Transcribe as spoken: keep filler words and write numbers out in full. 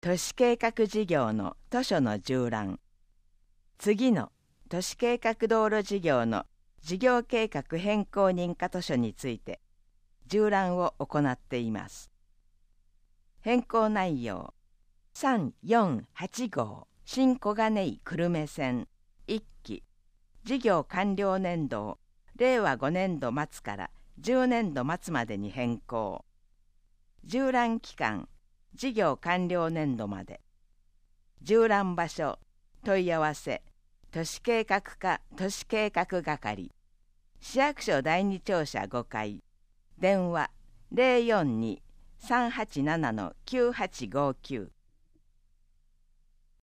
都市計画事業の図書の縦覧。次の都市計画道路事業の事業計画変更認可図書について縦覧を行っています。変更内容さんよんはち号新小金井久留米線いっき事業完了年度をれいわごねんど末からじゅうねんど末までに変更。縦覧期間事業完了年度まで。縦覧場所問い合わせ都市計画課都市計画係市役所第二庁舎ごかい電話 ゼロよんに さんはちなな きゅうはちごきゅう